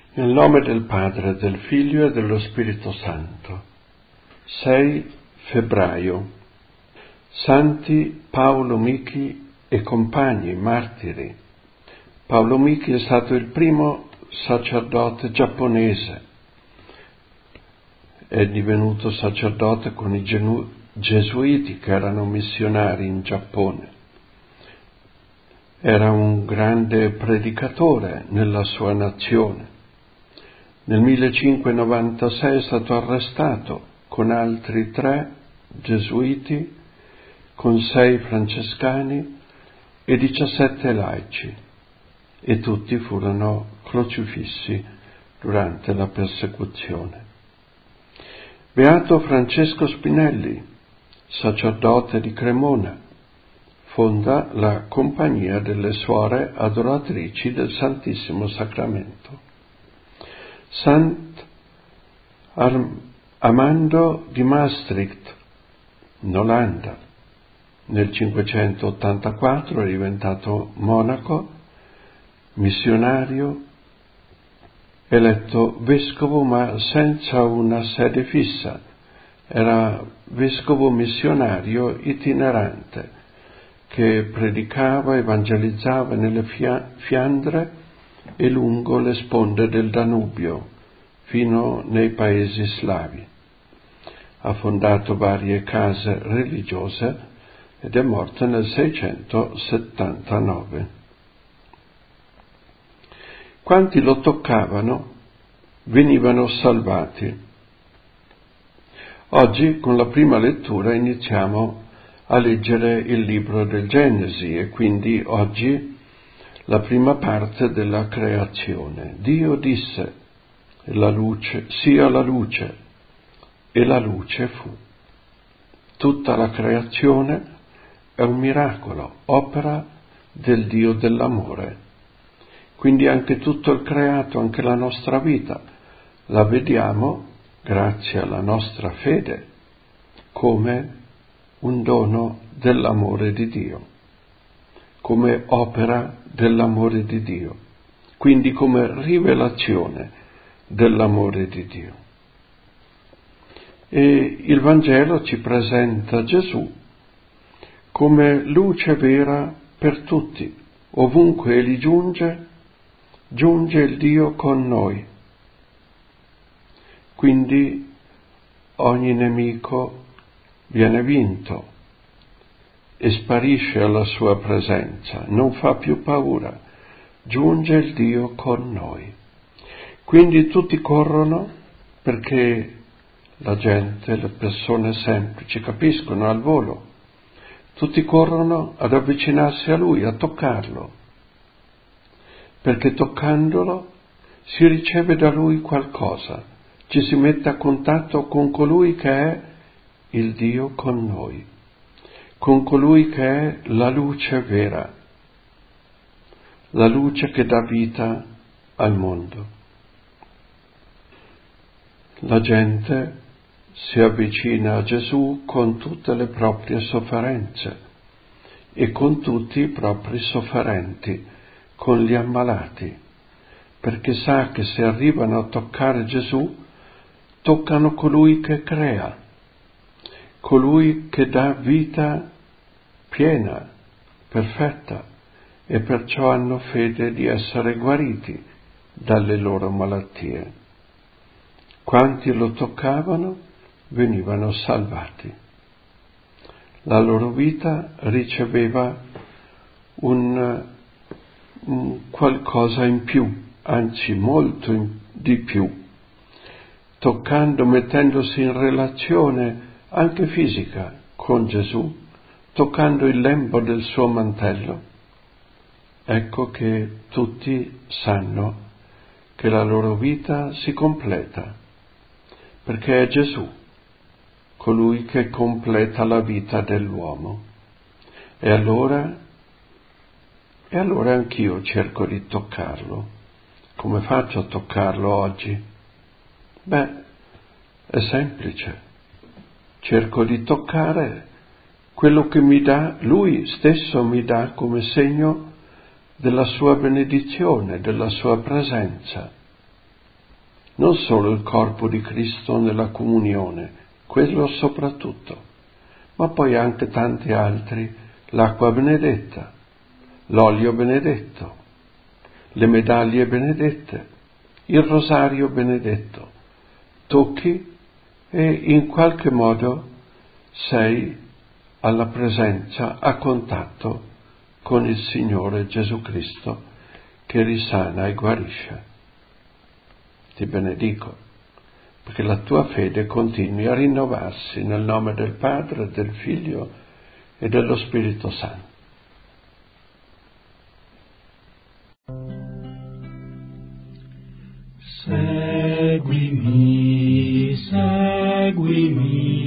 Nel nome del Padre, del Figlio e dello Spirito Santo. 6 febbraio. Santi Paolo Miki e compagni martiri. Paolo Miki è stato il primo sacerdote giapponese. È divenuto sacerdote con i gesuiti che erano missionari in Giappone. Era un grande predicatore nella sua nazione. Nel 1596 è stato arrestato con altri 3 gesuiti, con 6 francescani e 17 laici, e tutti furono crocifissi durante la persecuzione. Beato Francesco Spinelli, sacerdote di Cremona, fonda la Compagnia delle Suore Adoratrici del Santissimo Sacramento. Amando di Maastricht, in Olanda, nel 584 è diventato monaco, missionario, eletto vescovo ma senza una sede fissa. Era vescovo missionario itinerante che predicava, evangelizzava nelle Fiandre e lungo le sponde del Danubio, fino nei paesi slavi. Ha fondato varie case religiose ed è morto nel 679. Quanti lo toccavano venivano salvati. Oggi, con la prima lettura, iniziamo a leggere il libro del Genesi e quindi oggi la prima parte della creazione. Dio disse: la luce sia la luce, e la luce fu. Tutta la creazione è un miracolo, opera del Dio dell'amore. Quindi anche tutto il creato, anche la nostra vita, la vediamo, grazie alla nostra fede, come un dono dell'amore di Dio, come opera dell'amore di Dio, quindi come rivelazione dell'amore di Dio. E il Vangelo ci presenta Gesù come luce vera per tutti. Ovunque egli giunge il Dio con noi. Quindi ogni nemico viene vinto e sparisce alla sua presenza, non fa più paura, giunge il Dio con noi. Quindi tutti corrono, perché la gente, le persone semplici capiscono al volo, tutti corrono ad avvicinarsi a Lui, a toccarlo, perché toccandolo si riceve da Lui qualcosa, ci si mette a contatto con colui che è il Dio con noi, con colui che è la luce vera, la luce che dà vita al mondo. La gente si avvicina a Gesù con tutte le proprie sofferenze e con tutti i propri sofferenti, con gli ammalati, perché sa che se arrivano a toccare Gesù, toccano colui che crea, colui che dà vita piena, perfetta, e perciò hanno fede di essere guariti dalle loro malattie. Quanti lo toccavano venivano salvati. La loro vita riceveva un qualcosa in più, anzi molto di più, toccando, mettendosi in relazione anche fisica con Gesù, toccando il lembo del suo mantello. Ecco che tutti sanno che la loro vita si completa, perché è Gesù colui che completa la vita dell'uomo. E allora anch'io cerco di toccarlo. Come faccio a toccarlo oggi? È semplice. Cerco di toccare quello che mi dà, Lui stesso mi dà come segno della sua benedizione, della sua presenza. non solo il corpo di Cristo nella comunione, quello soprattutto, ma poi anche tanti altri, l'acqua benedetta, l'olio benedetto, le medaglie benedette, il rosario benedetto. Tocchi e in qualche modo sei alla presenza, a contatto con il Signore Gesù Cristo che risana e guarisce. Ti benedico, perché la tua fede continui a rinnovarsi nel nome del Padre, del Figlio e dello Spirito Santo. Seguimi, seguimi.